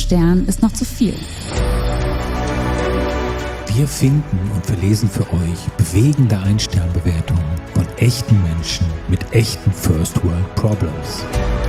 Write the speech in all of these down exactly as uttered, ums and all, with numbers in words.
Stern ist noch zu viel. Wir finden und verlesen für euch bewegende Ein-Stern-Bewertungen von echten Menschen mit echten First-World-Problems.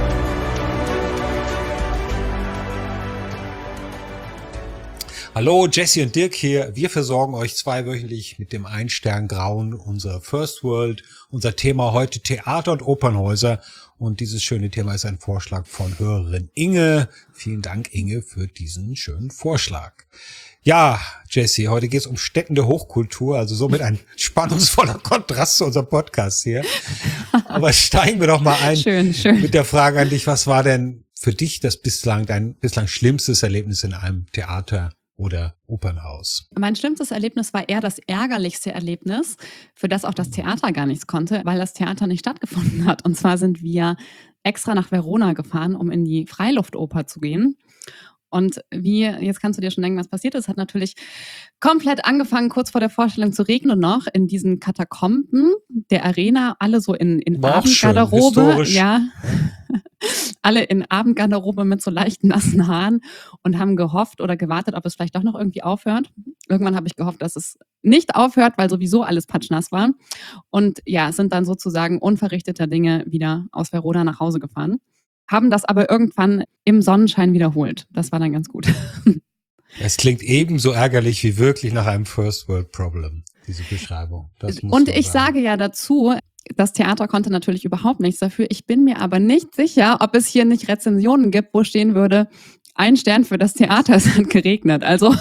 Hallo, Jesse und Dirk hier. Wir versorgen euch zweiwöchentlich mit dem Ein-Stern-Grauen unserer First World. Unser Thema heute Theater und Opernhäuser. Und dieses schöne Thema ist ein Vorschlag von Hörerin Inge. Vielen Dank, Inge, für diesen schönen Vorschlag. Ja, Jesse, heute geht es um Stätten der Hochkultur, also somit ein spannungsvoller Kontrast zu unserem Podcast hier. Aber steigen wir doch mal ein schön, schön. mit der Frage an dich, was war denn für dich das bislang dein bislang schlimmstes Erlebnis in einem Theater oder Opernhaus? Mein schlimmstes Erlebnis war eher das ärgerlichste Erlebnis, für das auch das Theater gar nichts konnte, weil das Theater nicht stattgefunden hat. Und zwar sind wir extra nach Verona gefahren, um in die Freiluftoper zu gehen. Und wie, jetzt kannst du dir schon denken, was passiert ist, hat natürlich komplett angefangen, kurz vor der Vorstellung zu regnen noch, in diesen Katakomben der Arena, alle so in, in Abendgarderobe. Ja, alle in Abendgarderobe mit so leichten nassen Haaren und haben gehofft oder gewartet, ob es vielleicht doch noch irgendwie aufhört. Irgendwann habe ich gehofft, dass es nicht aufhört, weil sowieso alles patschnass war. Und ja, sind dann sozusagen unverrichteter Dinge wieder aus Verona nach Hause gefahren. Haben das aber irgendwann im Sonnenschein wiederholt. Das war dann ganz gut. Es klingt ebenso ärgerlich wie wirklich nach einem First World Problem, diese Beschreibung. Das muss Und ich sagen. sage ja dazu, das Theater konnte natürlich überhaupt nichts dafür. Ich bin mir aber nicht sicher, ob es hier nicht Rezensionen gibt, wo stehen würde, ein Stern für das Theater, es hat geregnet. Also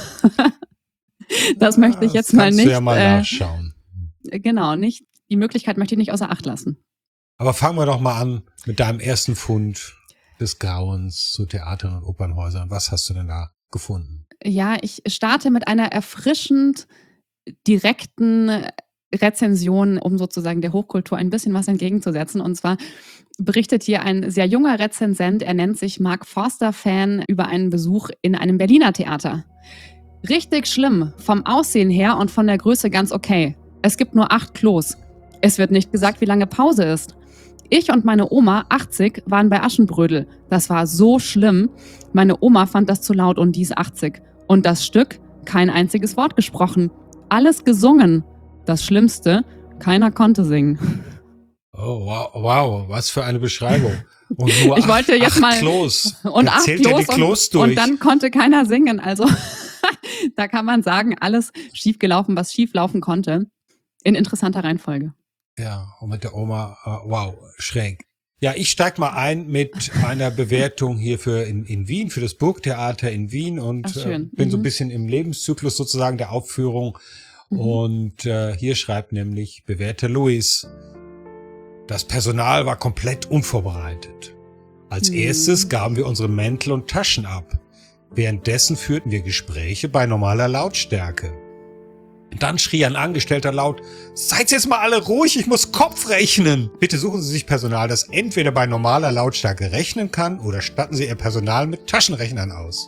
das ja, möchte ich jetzt mal nicht. Kannst du ja mal äh, nachschauen. Genau, nicht. Die Möglichkeit möchte ich nicht außer Acht lassen. Aber fangen wir doch mal an mit deinem ersten Fund des Grauens zu Theatern und Opernhäusern. Was hast du denn da gefunden? Ja, ich starte mit einer erfrischend direkten Rezension, um sozusagen der Hochkultur ein bisschen was entgegenzusetzen. Und zwar berichtet hier ein sehr junger Rezensent, er nennt sich Mark Forster-Fan, über einen Besuch in einem Berliner Theater. Richtig schlimm, vom Aussehen her und von der Größe ganz okay. Es gibt nur acht Klos. Es wird nicht gesagt, wie lange Pause ist. Ich und meine Oma, achtzig, waren bei Aschenbrödel. Das war so schlimm. Meine Oma fand das zu laut und die ist achtzig. Und das Stück, kein einziges Wort gesprochen. Alles gesungen. Das Schlimmste, keiner konnte singen. Oh, wow, wow, was für eine Beschreibung. Und nur ich wollte acht, jetzt acht mal Klos. Und da acht zählt Klos, ja die Klos und, durch. und dann konnte keiner singen. Also da kann man sagen, alles schiefgelaufen, was schieflaufen konnte. In interessanter Reihenfolge. Ja, und mit der Oma, uh, wow, schräg. Ja, ich steig mal ein mit einer Bewertung hier für in, in Wien, für das Burgtheater in Wien und Ach, schön. äh, bin mhm. so ein bisschen im Lebenszyklus sozusagen der Aufführung. Mhm. Und äh, hier schreibt nämlich bewährter Luis, das Personal war komplett unvorbereitet. Als mhm. erstes gaben wir unsere Mäntel und Taschen ab. Währenddessen führten wir Gespräche bei normaler Lautstärke. Dann schrie ein Angestellter laut, seid jetzt mal alle ruhig, ich muss Kopf rechnen. Bitte suchen Sie sich Personal, das entweder bei normaler Lautstärke rechnen kann oder statten Sie Ihr Personal mit Taschenrechnern aus.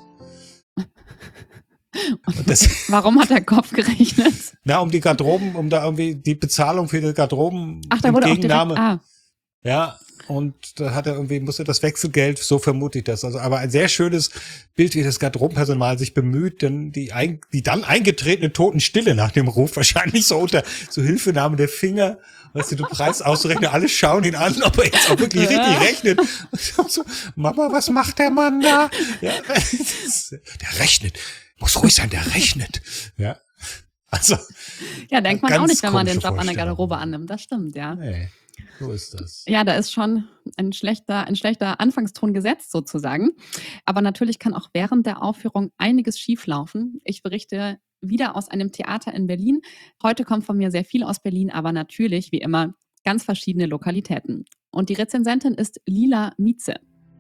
Und das, warum hat der Kopf gerechnet? Na, um die Garderoben, um da irgendwie die Bezahlung für die Garderoben. Ach, da wurde auch direkt, ah. Ja, und da hat er irgendwie, musste das Wechselgeld, so vermute ich das. Also, aber ein sehr schönes Bild, wie das Garderobenpersonal sich bemüht, denn die, ein, die dann eingetretene Totenstille nach dem Ruf, wahrscheinlich so unter so Hilfenahme der Finger, weißt du, du Preis auszurechnen, alle schauen ihn an, ob er jetzt auch wirklich ja. richtig rechnet. So, Mama, was macht der Mann da? Ja, der rechnet. Muss ruhig sein, der rechnet. Ja. Also. Ja, denkt man auch nicht, wenn man den Job an der Garderobe annimmt. Das stimmt, ja. Nee. So ist das. Ja, da ist schon ein schlechter, ein schlechter Anfangston gesetzt sozusagen. Aber natürlich kann auch während der Aufführung einiges schieflaufen. Ich berichte wieder aus einem Theater in Berlin. Heute kommt von mir sehr viel aus Berlin, aber natürlich, wie immer, ganz verschiedene Lokalitäten. Und die Rezensentin ist Lila Mietze.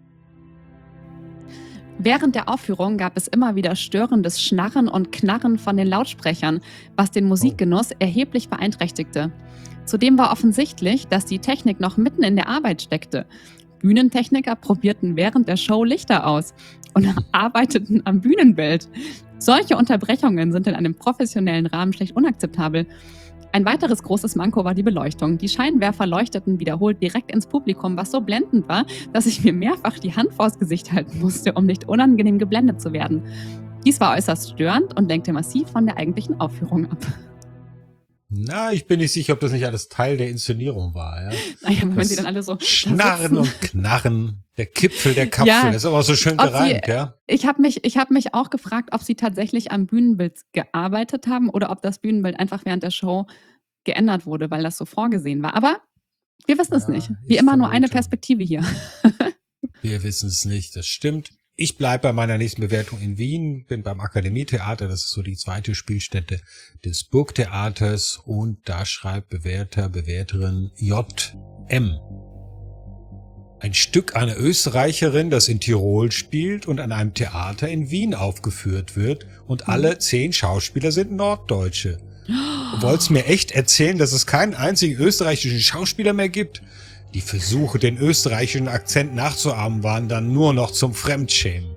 Während der Aufführung gab es immer wieder störendes Schnarren und Knarren von den Lautsprechern, was den Musikgenuss erheblich beeinträchtigte. Zudem war offensichtlich, dass die Technik noch mitten in der Arbeit steckte. Bühnentechniker probierten während der Show Lichter aus und arbeiteten am Bühnenbild. Solche Unterbrechungen sind in einem professionellen Rahmen schlicht unakzeptabel. Ein weiteres großes Manko war die Beleuchtung. Die Scheinwerfer leuchteten wiederholt direkt ins Publikum, was so blendend war, dass ich mir mehrfach die Hand vors Gesicht halten musste, um nicht unangenehm geblendet zu werden. Dies war äußerst störend und lenkte massiv von der eigentlichen Aufführung ab. Na, ich bin nicht sicher, ob das nicht alles Teil der Inszenierung war. Ja? Naja, wenn Das sie dann alle so Schnarren und Knarren, der Kipfel der Kapsel, Ja, das ist aber auch so schön ob gereimt, sie- ja. Ich habe mich, ich hab mich auch gefragt, ob sie tatsächlich am Bühnenbild gearbeitet haben oder ob das Bühnenbild einfach während der Show geändert wurde, weil das so vorgesehen war. Aber wir wissen es Ja, nicht. Wie ich immer nur eine vermute. Perspektive hier. Wir wissen es nicht, das stimmt. Ich bleibe bei meiner nächsten Bewertung in Wien, bin beim Akademietheater, das ist so die zweite Spielstätte des Burgtheaters und da schreibt Bewerter, Bewerterin J M. Ein Stück einer Österreicherin, das in Tirol spielt und an einem Theater in Wien aufgeführt wird und alle zehn Schauspieler sind Norddeutsche. Du wolltest mir echt erzählen, dass es keinen einzigen österreichischen Schauspieler mehr gibt? Die Versuche, den österreichischen Akzent nachzuahmen, waren dann nur noch zum Fremdschämen.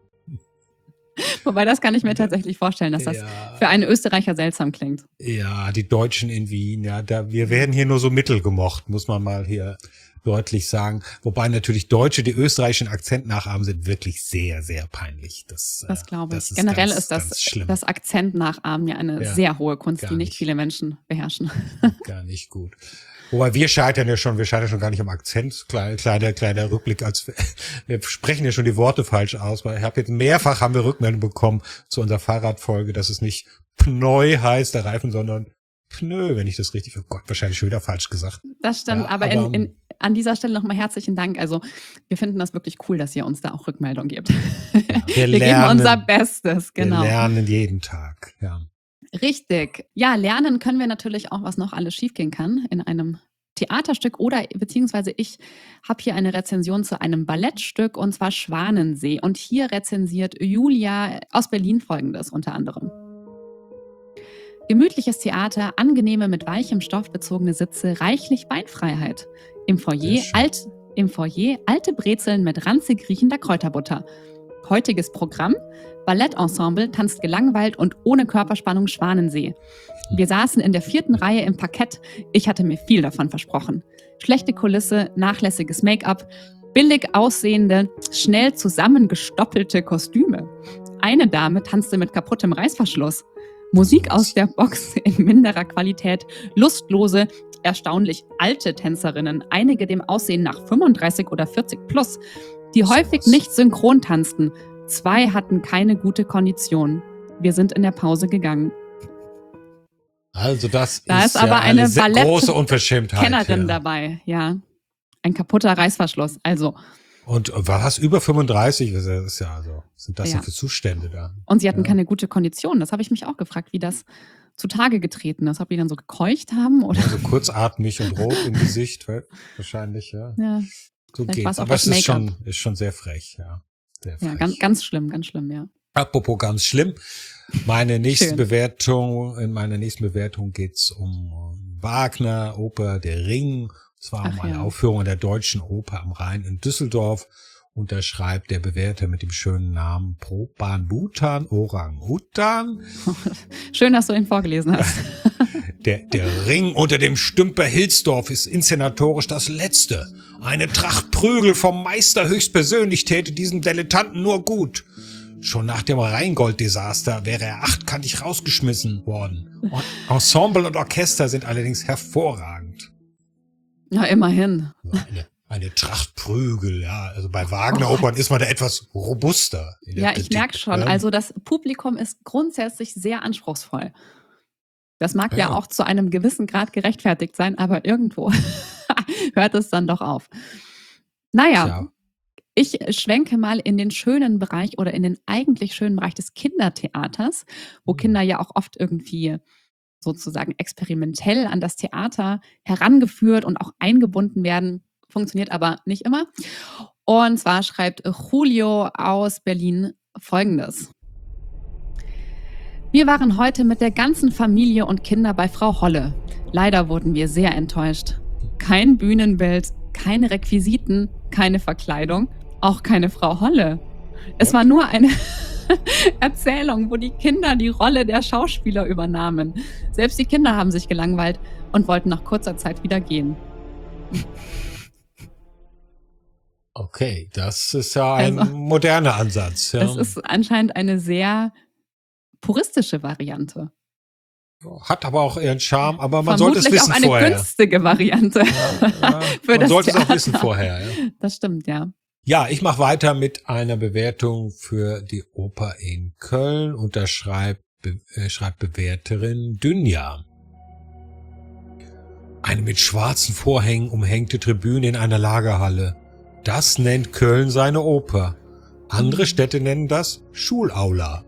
Wobei, das kann ich mir tatsächlich vorstellen, dass das Ja. für einen Österreicher seltsam klingt. Ja, die Deutschen in Wien, ja, da, wir werden hier nur so mittel gemocht, muss man mal hier deutlich sagen. Wobei natürlich Deutsche, die österreichischen Akzent nachahmen, sind wirklich sehr, sehr peinlich. Das, Das äh, glaube ich. das ist Generell ganz, ist das, ganz schlimm. das Akzent nachahmen ja eine Ja, sehr hohe Kunst, gar die nicht nicht. viele Menschen beherrschen. Gar nicht gut. Wobei wir scheitern ja schon, wir scheitern schon gar nicht am Akzent. Kleiner, kleiner, kleiner Rückblick, als wir, wir sprechen ja schon die Worte falsch aus, weil ich habe jetzt mehrfach haben wir Rückmeldung bekommen zu unserer Fahrradfolge, dass es nicht Pneu heißt, der Reifen, sondern Pneu, wenn ich das richtig, oh Gott, wahrscheinlich schon wieder falsch gesagt. Das stimmt, Ja, aber, aber- in, in, an dieser Stelle nochmal herzlichen Dank. Also wir finden das wirklich cool, dass ihr uns da auch Rückmeldung gebt. Wir wir geben unser Bestes, genau. Wir lernen jeden Tag, ja. Richtig. Ja, lernen können wir natürlich auch, was noch alles schiefgehen kann in einem Theaterstück oder beziehungsweise ich habe hier eine Rezension zu einem Ballettstück und zwar Schwanensee. Und hier rezensiert Julia aus Berlin Folgendes unter anderem. Gemütliches Theater, angenehme mit weichem Stoff bezogene Sitze, reichlich Beinfreiheit. Im Foyer, Sehr schön. alt, im Foyer alte Brezeln mit ranzig riechender Kräuterbutter. Heutiges Programm: Ballettensemble tanzt gelangweilt und ohne Körperspannung Schwanensee. Wir saßen in der vierten Reihe im Parkett. Ich hatte mir viel davon versprochen. Schlechte Kulisse, nachlässiges Make-up, billig aussehende, schnell zusammengestoppelte Kostüme. Eine Dame tanzte mit kaputtem Reißverschluss. Musik aus der Box in minderer Qualität, lustlose, erstaunlich alte Tänzerinnen, einige dem Aussehen nach fünfunddreißig oder vierzig plus, die häufig nicht synchron tanzten. Zwei hatten keine gute Kondition. Wir sind in der Pause gegangen. Also das Da ist, ist aber ja eine eine sehr Ballett- große Unverschämtheit. Kennerin ja. dabei, ja. Ein kaputter Reißverschluss. Also, Und was über fünfunddreißig, das ist ja also, was sind das Ja. denn für Zustände da? und sie hatten Ja. keine gute Kondition. Das habe ich mich auch gefragt, wie das zutage getreten ist. Ob die dann so gekeucht haben oder. Also kurzatmig und rot im Gesicht, weil- wahrscheinlich, ja. Ja, So Vielleicht war's geht's. auch Aber das es ist schon, Make-up. ist schon sehr frech, ja. Sehr frech. ja ganz, ganz schlimm, ganz schlimm, ja. Apropos ganz schlimm. Meine nächste Schön. Bewertung, in meiner nächsten Bewertung geht's um Wagner, Oper Der Ring. Und zwar um Ach eine ja. Aufführung an der Deutschen Oper am Rhein in Düsseldorf. Und da schreibt der Bewerter mit dem schönen Namen Proban-Butan Orang-Utan. Schön, dass du ihn vorgelesen hast. Der, der Ring unter dem Stümper Hilsdorf ist inszenatorisch das Letzte. Eine Tracht Prügel vom Meister höchstpersönlich täte diesem Dilettanten nur gut. Schon nach dem Rheingold-Desaster wäre er achtkantig rausgeschmissen worden. Und Ensemble und Orchester sind allerdings hervorragend. Ja, immerhin. Eine, eine Tracht Prügel, ja. Also bei Wagner-Opern ist man da etwas robuster. in der Ja, ich Kritik, merke schon. ja. Also das Publikum ist grundsätzlich sehr anspruchsvoll. Das mag ja, Ja. auch zu einem gewissen Grad gerechtfertigt sein, aber irgendwo hört es dann doch auf. Naja, Tja. ich schwenke mal in den schönen Bereich oder in den eigentlich schönen Bereich des Kindertheaters, wo Kinder ja auch oft irgendwie sozusagen experimentell an das Theater herangeführt und auch eingebunden werden. Funktioniert aber nicht immer. Und zwar schreibt Julio aus Berlin Folgendes. Wir waren heute mit der ganzen Familie und Kinder bei Frau Holle. Leider wurden wir sehr enttäuscht. Kein Bühnenbild, keine Requisiten, keine Verkleidung, auch keine Frau Holle. Es war nur eine Erzählung, wo die Kinder die Rolle der Schauspieler übernahmen. Selbst die Kinder haben sich gelangweilt und wollten nach kurzer Zeit wieder gehen. Okay, das ist ja ein Also, moderner Ansatz. Ja. es ist anscheinend eine sehr puristische Variante. Hat aber auch ihren Charme, aber man sollte es Vermutlich wissen auch eine vorher. günstige Variante Ja, ja. für Man das sollte es auch Theater. wissen vorher. Ja, Das stimmt, ja. ja ich mache weiter mit einer Bewertung für die Oper in Köln und da schreibt, be, äh, schreibt Bewerterin Dünja. Eine mit schwarzen Vorhängen umhängte Tribüne in einer Lagerhalle. Das nennt Köln seine Oper. Andere Städte nennen das Schulaula.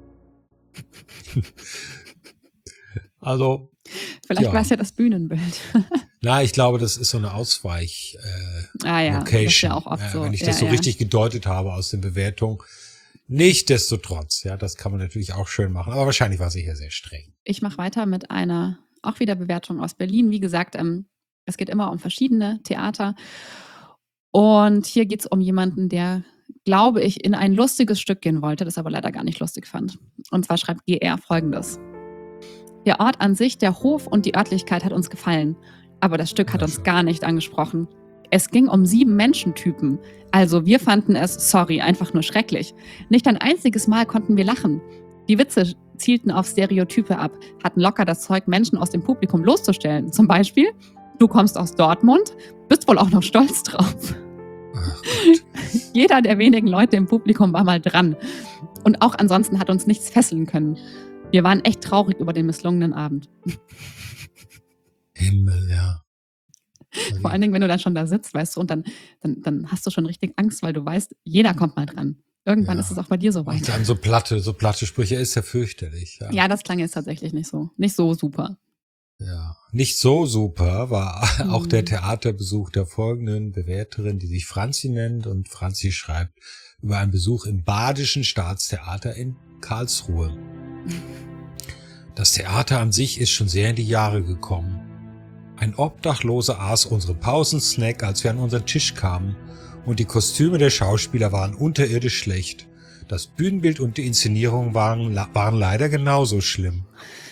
Also, Vielleicht ja. war es ja das Bühnenbild. Na, ich glaube, das ist so eine Ausweich äh, Ah ja, das ist Location, ja auch oft äh, so. wenn ich Ja, das so ja. richtig gedeutet habe aus den Bewertungen. Nichtsdestotrotz, ja, das kann man natürlich auch schön machen, aber wahrscheinlich war sie hier sehr streng. Ich mache weiter mit einer auch wieder Bewertung aus Berlin. Wie gesagt, ähm, es geht immer um verschiedene Theater. Und hier geht es um jemanden, der, glaube ich, in ein lustiges Stück gehen wollte, das aber leider gar nicht lustig fand. Und zwar schreibt G R Folgendes. Der Ort an sich, der Hof und die Örtlichkeit hat uns gefallen. Aber das Stück hat Ja, uns schön. gar nicht angesprochen. Es ging um sieben Menschentypen. Also wir fanden es, sorry, einfach nur schrecklich. Nicht ein einziges Mal konnten wir lachen. Die Witze zielten auf Stereotype ab, hatten locker das Zeug, Menschen aus dem Publikum bloßzustellen. Zum Beispiel, du kommst aus Dortmund, bist wohl auch noch stolz drauf. Ach Gott. Jeder der wenigen Leute im Publikum war mal dran. Und auch ansonsten hat uns nichts fesseln können. Wir waren echt traurig über den misslungenen Abend. Himmel, ja. Vor allen Dingen, wenn du dann schon da sitzt, weißt du, und dann, dann, dann hast du schon richtig Angst, weil du weißt, jeder kommt mal dran. Irgendwann Ja. ist es auch bei dir so Und weit. dann so platte, so platte Sprüche ist ja fürchterlich. Ja. Ja, das klang jetzt tatsächlich nicht so, nicht so super. Ja. Nicht so super war Mhm. auch der Theaterbesuch der folgenden Bewerterin, die sich Franzi nennt, und Franzi schreibt über einen Besuch im Badischen Staatstheater in Karlsruhe. Das Theater an sich ist schon sehr in die Jahre gekommen. Ein Obdachloser aß unseren Pausensnack, als wir an unseren Tisch kamen, und die Kostüme der Schauspieler waren unterirdisch schlecht. Das Bühnenbild und die Inszenierung waren, waren leider genauso schlimm.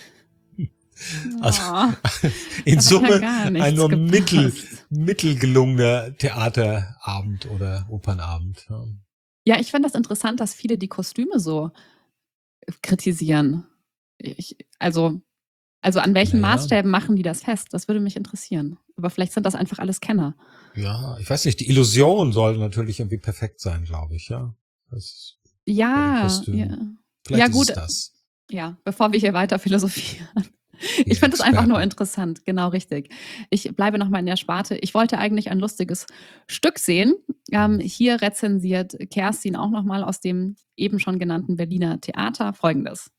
Also, Oh, in da hat ja Summe gar nichts ein nur gepasst. mittel, mittelgelungener Theaterabend oder Opernabend. Ja. Ja, ich finde das interessant, dass viele die Kostüme so kritisieren. Ich, also, also an welchen Naja. Maßstäben machen die das fest? Das würde mich interessieren. Aber vielleicht sind das einfach alles Kenner. Ja, ich weiß nicht, die Illusion soll natürlich irgendwie perfekt sein, glaube ich, ja. Das, Bei den Ja, Kostümen. ja, vielleicht Ja, ist gut. es das. ja, bevor wir hier weiter philosophieren. Die Ich finde es einfach nur Experten. interessant, genau richtig. Ich bleibe nochmal in der Sparte. Ich wollte eigentlich ein lustiges Stück sehen. Ähm, hier rezensiert Kerstin auch nochmal aus dem eben schon genannten Berliner Theater Folgendes.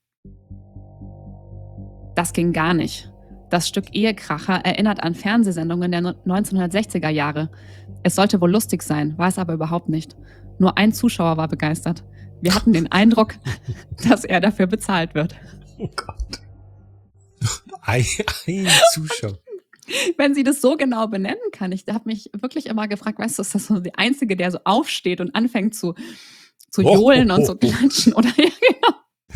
Das ging gar nicht. Das Stück Ehekracher erinnert an Fernsehsendungen der neunzehnhundertsechziger Jahre. Es sollte wohl lustig sein, war es aber überhaupt nicht. Nur ein Zuschauer war begeistert. Wir hatten den Eindruck, dass er dafür bezahlt wird. Oh Gott. Ein, ein Zuschauer. Wenn sie das so genau benennen kann. Ich habe mich wirklich immer gefragt, weißt du, ist das so der Einzige, der so aufsteht und anfängt zu, zu Oh, johlen oh, und oh, so oh. klatschen? Oder ja, genau.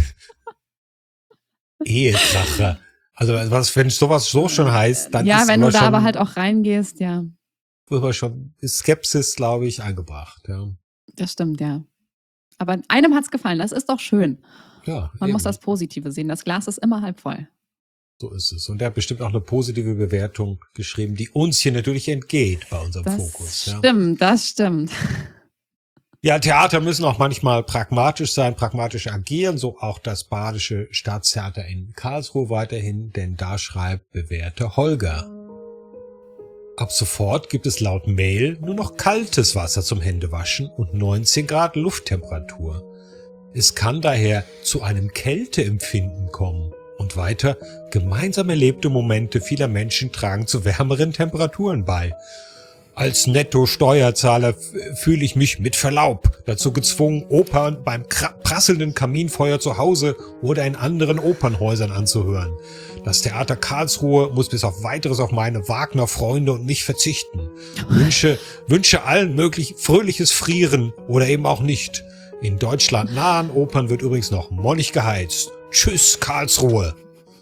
Ehekracher. Also was, wenn sowas so schon heißt, dann ja, ist wenn du aber da schon, aber halt auch reingehst, ja, aber schon ist Skepsis, glaube ich, angebracht. Ja, das stimmt, ja. Aber einem hat's gefallen, das ist doch schön. ja Man eben. muss das Positive sehen. Das Glas ist immer halb voll. So ist es. Und er hat bestimmt auch eine positive Bewertung geschrieben, die uns hier natürlich entgeht bei unserem Das Fokus. Ja. stimmt, das stimmt. Ja, Theater müssen auch manchmal pragmatisch sein, pragmatisch agieren, so auch das Badische Staatstheater in Karlsruhe weiterhin, denn da schreibt bewährte Holger. Ab sofort gibt es laut Mail nur noch kaltes Wasser zum Händewaschen und neunzehn Grad Lufttemperatur. Es kann daher zu einem Kälteempfinden kommen. Und weiter, gemeinsam erlebte Momente vieler Menschen tragen zu wärmeren Temperaturen bei. Als Netto-Steuerzahler f- fühle ich mich mit Verlaub dazu gezwungen, Opern beim kra- prasselnden Kaminfeuer zu Hause oder in anderen Opernhäusern anzuhören. Das Theater Karlsruhe muss bis auf Weiteres auf meine Wagner-Freunde und mich verzichten. Wünsche, wünsche allen möglich fröhliches Frieren oder eben auch nicht. In Deutschland nahen Opern wird übrigens noch mollig geheizt. Tschüss, Karlsruhe.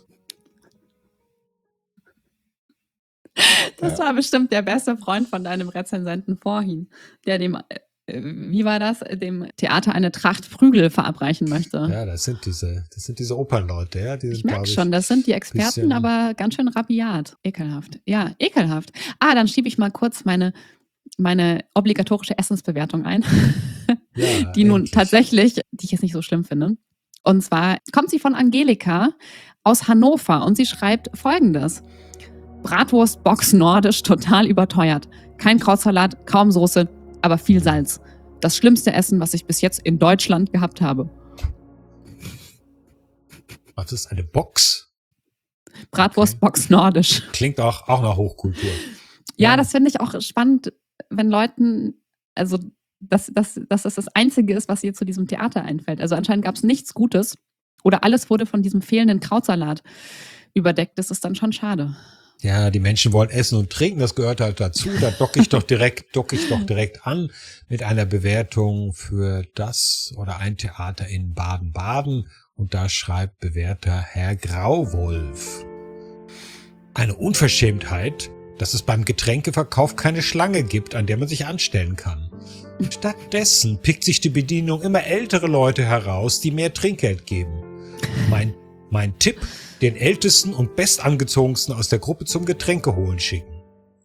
Das war bestimmt der beste Freund von deinem Rezensenten vorhin, der dem, äh, wie war das, dem Theater eine Tracht Prügel verabreichen möchte. Ja, das sind diese, das sind diese Opernleute, ja. Die sind, Ich merke glaub schon, das sind die Experten, bisschen- aber ganz schön rabiat. Ekelhaft. Ja, ekelhaft. Ah, dann schiebe ich mal kurz meine, meine obligatorische Essensbewertung ein, Ja, die nun endlich. tatsächlich, die ich jetzt nicht so schlimm finde. Und zwar kommt sie von Angelika aus Hannover und sie schreibt Folgendes. Bratwurst-Box nordisch, total überteuert. Kein Krautsalat, kaum Soße, aber viel Salz. Das schlimmste Essen, was ich bis jetzt in Deutschland gehabt habe. Was ist eine Box? Bratwurst-Box nordisch. Klingt auch, auch nach Hochkultur. Ja, Ja. das finde ich auch spannend, wenn Leuten, also dass, dass, dass das das Einzige ist, was ihr zu diesem Theater einfällt. Also anscheinend gab es nichts Gutes oder alles wurde von diesem fehlenden Krautsalat überdeckt. Das ist dann schon schade. Ja, die Menschen wollen essen und trinken, das gehört halt dazu. Da docke ich doch direkt, docke ich doch direkt an mit einer Bewertung für das oder ein Theater in Baden-Baden. Und da schreibt Bewerter Herr Grauwolf. Eine Unverschämtheit, dass es beim Getränkeverkauf keine Schlange gibt, an der man sich anstellen kann. Stattdessen pickt sich die Bedienung immer ältere Leute heraus, die mehr Trinkgeld geben. Mein, mein Tipp, den ältesten und bestangezogensten aus der Gruppe zum Getränke holen schicken.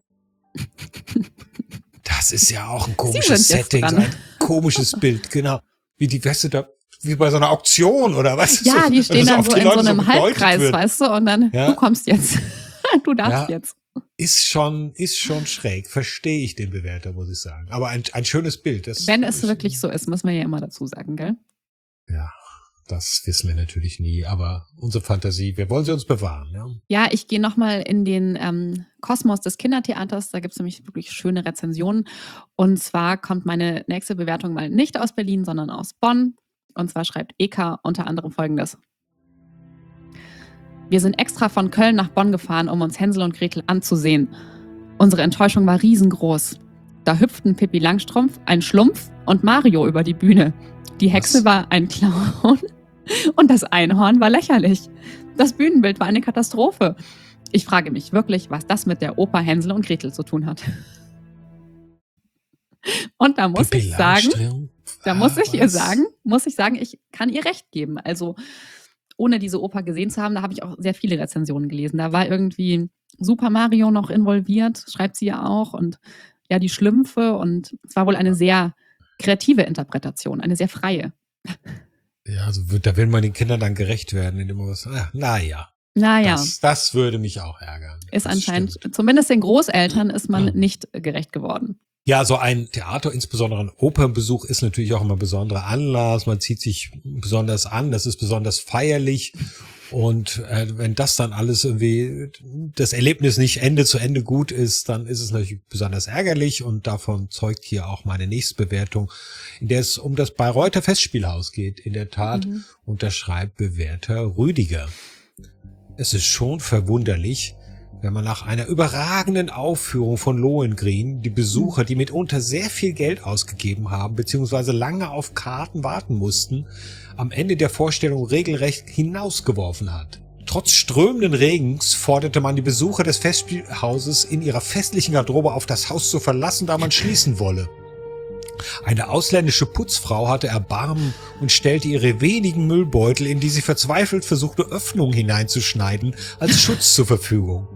Das ist ja auch ein komisches sind jetzt Setting, dran. so ein komisches Bild, genau. Wie die, weißt du, da, wie bei so einer Auktion oder was? Ja, so, die stehen so dann auf so die in so Leute einem gedeutet Halbkreis, wird. weißt du, und dann, Ja. du kommst jetzt. Du darfst Ja. jetzt. Ist schon, ist schon schräg. Verstehe ich den Bewerter, muss ich sagen. Aber ein, ein schönes Bild. Das Wenn es ist- wirklich so ist, müssen wir ja immer dazu sagen, gell? Ja, das wissen wir natürlich nie. Aber unsere Fantasie, wir wollen sie uns bewahren. Ja? Ja, ich gehe nochmal in den ähm, Kosmos des Kindertheaters. Da gibt es nämlich wirklich schöne Rezensionen. Und zwar kommt meine nächste Bewertung mal nicht aus Berlin, sondern aus Bonn. Und zwar schreibt Eka unter anderem Folgendes. Wir sind extra von Köln nach Bonn gefahren, um uns Hänsel und Gretel anzusehen. Unsere Enttäuschung war riesengroß. Da hüpften Pippi Langstrumpf, ein Schlumpf und Mario über die Bühne. Die Hexe Was? war ein Clown und das Einhorn war lächerlich. Das Bühnenbild war eine Katastrophe. Ich frage mich wirklich, was das mit der Oper Hänsel und Gretel zu tun hat. Und da muss Pippi ich sagen, Langstrumpf? da muss ich ihr Was? sagen, muss ich sagen, ich kann ihr recht geben. Also ohne diese Oper gesehen zu haben, da habe ich auch sehr viele Rezensionen gelesen. Da war irgendwie Super Mario noch involviert, schreibt sie ja auch. Und ja, die Schlümpfe. Und es war wohl eine sehr kreative Interpretation, eine sehr freie. Ja, also wird- da will man den Kindern dann gerecht werden, indem man was, ah, naja, Naja, das, das würde mich auch ärgern. ist Das anscheinend, stimmt. zumindest den Großeltern ist man Ja. nicht gerecht geworden. Ja, so ein Theater, insbesondere ein Opernbesuch, ist natürlich auch immer ein besonderer Anlass. Man zieht sich besonders an, das ist besonders feierlich. Und äh, wenn das dann alles irgendwie, das Erlebnis nicht Ende zu Ende gut ist, dann ist es natürlich besonders ärgerlich. Und davon zeugt hier auch meine nächste Bewertung, in der es um das Bayreuther Festspielhaus geht. In der Tat, Mhm. unterschreibt Bewerter Rüdiger. Es ist schon verwunderlich, wenn man nach einer überragenden Aufführung von Lohengrin die Besucher, die mitunter sehr viel Geld ausgegeben haben, beziehungsweise lange auf Karten warten mussten, am Ende der Vorstellung regelrecht hinausgeworfen hat. Trotz strömenden Regens forderte man die Besucher des Festspielhauses in ihrer festlichen Garderobe auf, das Haus zu verlassen, da man schließen wolle. Eine ausländische Putzfrau hatte Erbarmen und stellte ihre wenigen Müllbeutel, in die sie verzweifelt versuchte, Öffnungen hineinzuschneiden, als Schutz zur Verfügung.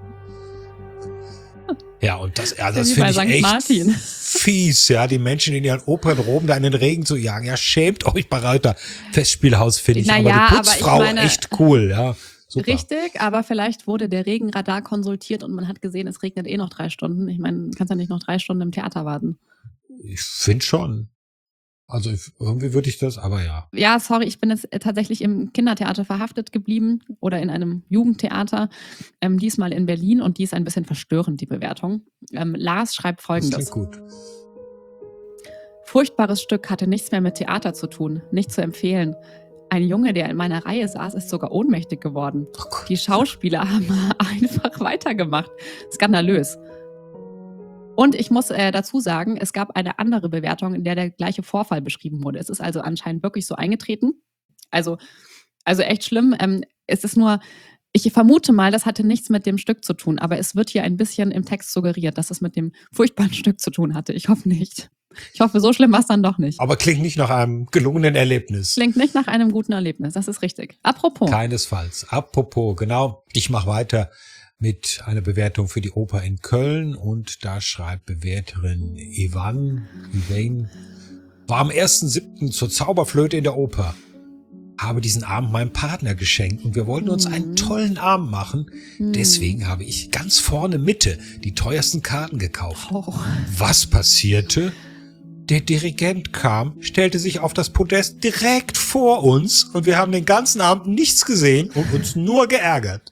Ja, und das, ja, das wie bei finde ich Sankt echt Martin. fies, ja, die Menschen in ihren Opernroben da in den Regen zu jagen. Ja, schämt euch, Bayreuther Festspielhaus, finde ich. Na aber ja, die aber ich Putzfrau, meine- echt cool, ja. Super. Richtig, aber vielleicht wurde der Regenradar konsultiert und man hat gesehen, es regnet eh noch drei Stunden. Ich meine, du kannst ja nicht noch drei Stunden im Theater warten. Ich finde schon. Also ich, irgendwie würde ich das, aber ja. Ja, sorry, ich bin jetzt äh, tatsächlich im Kindertheater verhaftet geblieben oder in einem Jugendtheater, ähm, diesmal in Berlin und die ist ein bisschen verstörend, die Bewertung. Ähm, Lars schreibt Das folgendes. klingt gut. Furchtbares Stück, hatte nichts mehr mit Theater zu tun, nicht zu empfehlen. Ein Junge, der in meiner Reihe saß, ist sogar ohnmächtig geworden. Oh Gott. Die Schauspieler haben einfach weitergemacht. Skandalös. Und ich muss äh, dazu sagen, es gab eine andere Bewertung, in der der gleiche Vorfall beschrieben wurde. Es ist also anscheinend wirklich so eingetreten. Also, also echt schlimm. Ähm, es ist nur, ich vermute mal, das hatte nichts mit dem Stück zu tun, aber es wird hier ein bisschen im Text suggeriert, dass es mit dem furchtbaren Stück zu tun hatte. Ich hoffe nicht. Ich hoffe, so schlimm war es dann doch nicht. Aber klingt nicht nach einem gelungenen Erlebnis. Klingt nicht nach einem guten Erlebnis, das ist richtig. Apropos. Keinesfalls. Apropos, genau. Ich mache weiter mit einer Bewertung für die Oper in Köln und da schreibt Bewerterin Ivan, Ivan, war am ersten siebten zur Zauberflöte in der Oper. Habe diesen Abend meinem Partner geschenkt und wir wollten uns einen tollen Abend machen. Deswegen habe ich ganz vorne Mitte die teuersten Karten gekauft. Oh. Was passierte? Der Dirigent kam, stellte sich auf das Podest direkt vor uns und wir haben den ganzen Abend nichts gesehen und uns nur geärgert.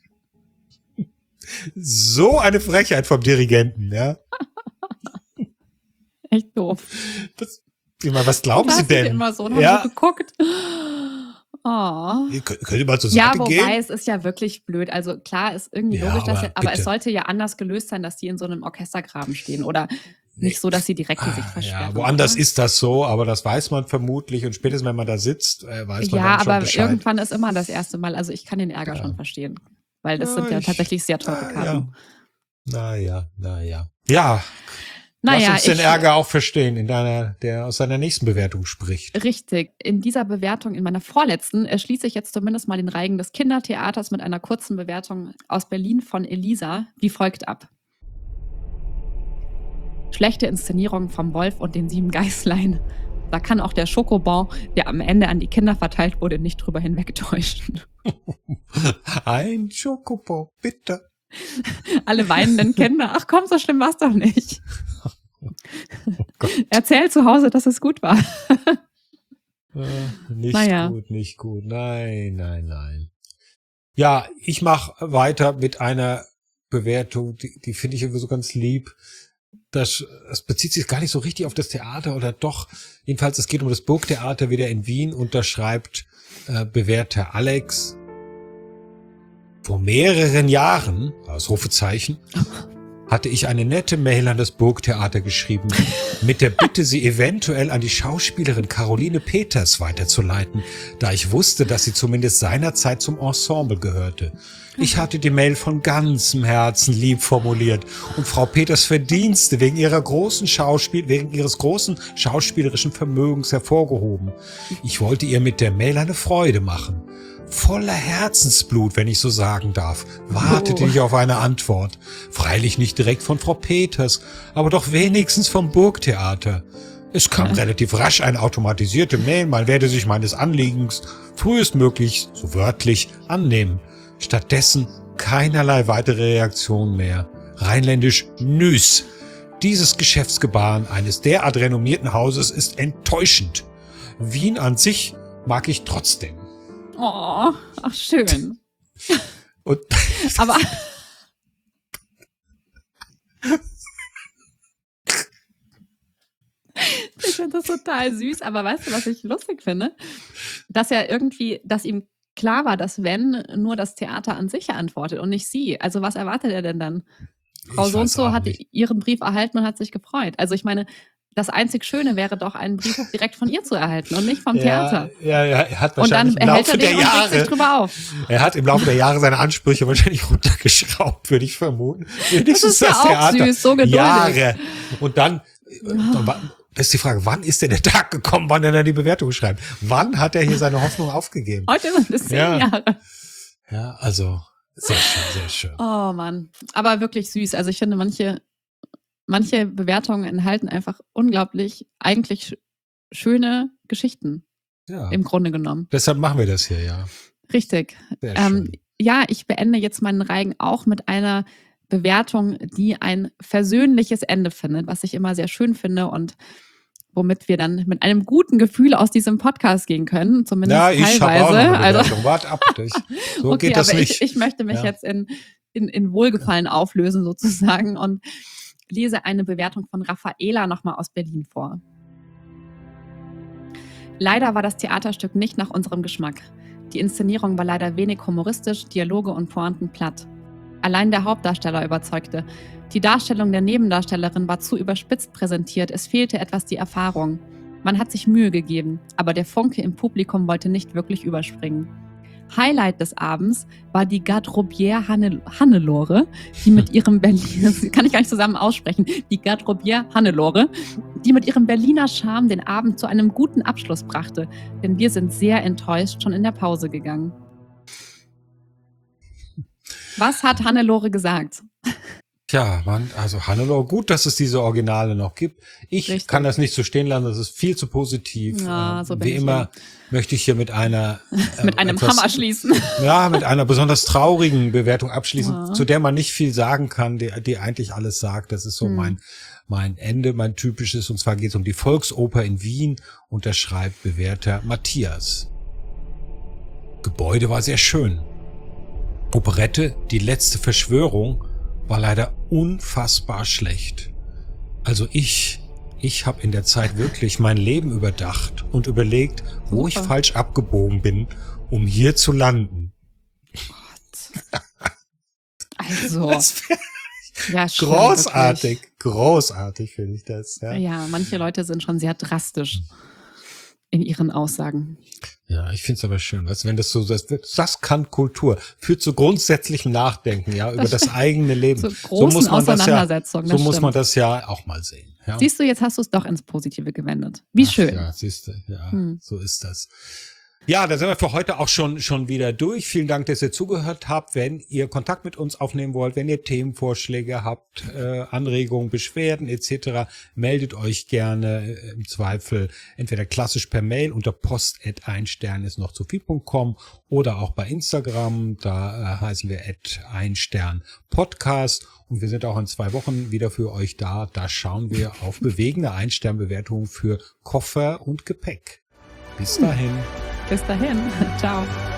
So eine Frechheit vom Dirigenten, ja. Echt doof. Was, was glauben da Sie denn? Immer so, ja. so geguckt. Oh. Ihr könnt, könnt ihr mal zur Ja, Seite wobei gehen? es ist ja wirklich blöd. Also klar, ist irgendwie Ja, logisch, dass aber sie, aber bitte. es sollte ja anders gelöst sein, dass die in so einem Orchestergraben stehen oder nicht so, dass sie direkt die Sicht Ah, versperren. ja, woanders oder? ist das so, aber das weiß man vermutlich und spätestens, wenn man da sitzt, äh, weiß man Ja, dann schon aber Bescheid. irgendwann ist immer das erste Mal. Also ich kann den Ärger Ja. schon verstehen, weil das Ja, sind ja ich- tatsächlich sehr teure na Karten. Naja, naja. Ja, Naja, lass uns den ich- Ärger auch verstehen, in deiner, der aus seiner nächsten Bewertung spricht. Richtig. In dieser Bewertung, in meiner vorletzten, äh, schließe ich jetzt zumindest mal den Reigen des Kindertheaters mit einer kurzen Bewertung aus Berlin von Elisa, wie folgt ab. Schlechte Inszenierung vom Wolf und den sieben Geißlein. Da kann auch der Schokobon, der am Ende an die Kinder verteilt wurde, nicht drüber hinwegtäuschen. Ein Schokobon, bitte. Alle weinenden Kinder. Ach komm, so schlimm war's doch nicht. Gott. Erzähl zu Hause, dass es gut war. Äh, nicht Naja. gut, nicht gut. Nein, nein, nein. Ja, ich mache weiter mit einer Bewertung, die, die finde ich irgendwie so ganz lieb. Das, das bezieht sich gar nicht so richtig auf das Theater oder doch. Jedenfalls, es geht um das Burgtheater wieder in Wien und da schreibt äh, Bewerter Alex, vor mehreren Jahren, Ausrufezeichen, hatte ich eine nette Mail an das Burgtheater geschrieben, mit der Bitte, sie eventuell an die Schauspielerin Caroline Peters weiterzuleiten, da ich wusste, dass sie zumindest seinerzeit zum Ensemble gehörte. Ich hatte die Mail von ganzem Herzen lieb formuliert und Frau Peters Verdienste wegen ihrer großen Schauspiel, wegen ihres großen schauspielerischen Vermögens hervorgehoben. Ich wollte ihr mit der Mail eine Freude machen. Voller Herzensblut, wenn ich so sagen darf, wartete Oh. ich auf eine Antwort. Freilich nicht direkt von Frau Peters, aber doch wenigstens vom Burgtheater. Es kam relativ rasch eine automatisierte Mail, man werde sich meines Anliegens frühestmöglich, so wörtlich, annehmen. Stattdessen keinerlei weitere Reaktion mehr. Rheinländisch nüs. Dieses Geschäftsgebaren eines derart renommierten Hauses ist enttäuschend. Wien an sich mag ich trotzdem. Oh, ach schön. Und Aber ich finde das total süß, aber weißt du, was ich lustig finde? Dass er irgendwie, dass ihm klar war, dass wenn nur das Theater an sich antwortet und nicht sie. Also was erwartet er denn dann? Frau Ich so und weiß so auch hat nicht. ihren Brief erhalten und hat sich gefreut. Also ich meine, das einzig Schöne wäre doch, einen Brief direkt von ihr zu erhalten und nicht vom Theater. Ja, ja, er hat Und dann wahrscheinlich im erhält Laufe er der den und regt sich Jahre, drüber auf. er hat im Laufe der Jahre seine Ansprüche wahrscheinlich runtergeschraubt, würde ich vermuten. Wenigstens ist ja auch süß, so geduldig. Jahre. Und dann, dann war- das ist die Frage, wann ist denn der Tag gekommen, wann er dann die Bewertung schreibt? Wann hat er hier seine Hoffnung aufgegeben? Heute sind es zehn Ja. Jahre. Ja, also sehr schön, sehr schön. Oh Mann, aber wirklich süß. Also ich finde, manche, manche Bewertungen enthalten einfach unglaublich eigentlich sch- schöne Geschichten Ja, im Grunde genommen. deshalb machen wir das hier, ja. Richtig. Sehr Ähm, schön. ja, ich beende jetzt meinen Reigen auch mit einer Bewertung, die ein versöhnliches Ende findet, was ich immer sehr schön finde und womit wir dann mit einem guten Gefühl aus diesem Podcast gehen können, zumindest Ja, ich habe teilweise. auch noch eine also, Bewertung. Wart ab. Ich, so okay, geht das aber nicht. Ich, ich möchte mich Ja. jetzt in, in, in Wohlgefallen auflösen sozusagen und lese eine Bewertung von Raffaela nochmal aus Berlin vor. Leider war das Theaterstück nicht nach unserem Geschmack. Die Inszenierung war leider wenig humoristisch, Dialoge und Pointen platt. Allein der Hauptdarsteller überzeugte. Die Darstellung der Nebendarstellerin war zu überspitzt präsentiert, es fehlte etwas die Erfahrung. Man hat sich Mühe gegeben, aber der Funke im Publikum wollte nicht wirklich überspringen. Highlight des Abends war die Garderobière Hanne, Hannelore, die mit ihrem Berliner, kann ich gar nicht zusammen aussprechen, die Garderobière Hannelore, die mit ihrem Berliner Charme den Abend zu einem guten Abschluss brachte, denn wir sind sehr enttäuscht schon in der Pause gegangen. Was hat Hannelore gesagt? Tja, man, also Hannelore, gut, dass es diese Originale noch gibt. Ich Richtig. kann das nicht so stehen lassen, das ist viel zu positiv. Ja, so bin Wie ich immer ja. möchte ich hier mit einer äh, mit einem etwas, Hammer schließen. Ja, mit einer besonders traurigen Bewertung abschließen, ja. zu der man nicht viel sagen kann, die, die eigentlich alles sagt. Das ist so hm. mein mein Ende, mein typisches. Und zwar geht es um die Volksoper in Wien und da schreibt Bewerter Matthias. Gebäude war sehr schön. Operette, die letzte Verschwörung, war leider unfassbar schlecht. Also ich, ich habe in der Zeit wirklich mein Leben überdacht und überlegt, wo Super. ich falsch abgebogen bin, um hier zu landen. Gott. Also, ja, schön, großartig, wirklich. großartig finde ich das. Ja. ja, manche Leute sind schon sehr drastisch in ihren Aussagen. Ja, ich finde es aber schön, was, wenn das so, das, das kann Kultur, führt zu grundsätzlichem Nachdenken, ja, über das, das eigene Leben. Zu großen so muss man Auseinandersetzungen. Das ja, so muss man das ja auch mal sehen. Ja. Siehst du, jetzt hast du es doch ins Positive gewendet. Wie Ach, schön. Ja, siehst du, ja, hm. so ist das. Ja, da sind wir für heute auch schon schon wieder durch. Vielen Dank, dass ihr zugehört habt. Wenn ihr Kontakt mit uns aufnehmen wollt, wenn ihr Themenvorschläge habt, äh, Anregungen, Beschwerden et cetera, meldet euch gerne äh, im Zweifel entweder klassisch per Mail unter post at ein stern ist noch zu viel punkt com oder auch bei Instagram. Da äh, heißen wir at ein stern podcast. Und wir sind auch in zwei Wochen wieder für euch da. Da schauen wir auf bewegende Ein-Stern-Bewertungen für Koffer und Gepäck. Bis dahin. Bis dahin. Ciao.